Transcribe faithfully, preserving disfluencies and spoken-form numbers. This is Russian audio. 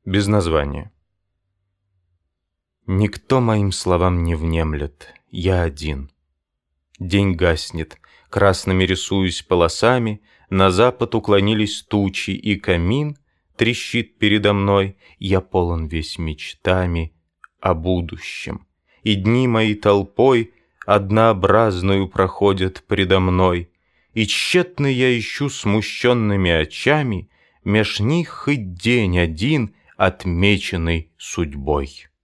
Без названия. Никто моим словам не внемлет, я один. День гаснет, красными рисуясь полосами, на запад уклонились тучи, и камин трещит передо мной. Я полон весь мечтами о будущем, и дни мои толпой однообразную проходят предо мной, и тщетно я ищу смущенными очами меж них хоть день один, отмеченный судьбой.